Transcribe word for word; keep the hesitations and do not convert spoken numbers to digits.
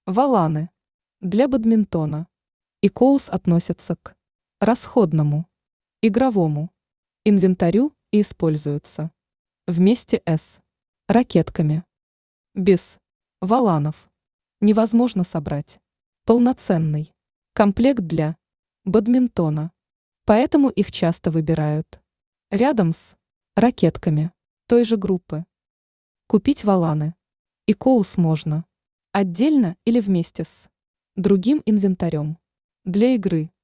Воланы. Для бадминтона. икоус относятся к расходному, игровому инвентарю и используются вместе с ракетками. Без воланов невозможно собрать полноценный комплект для бадминтона, поэтому их часто выбирают рядом с ракетками той же группы. Купить воланы икоус можно отдельно или вместе с другим инвентарем для игры.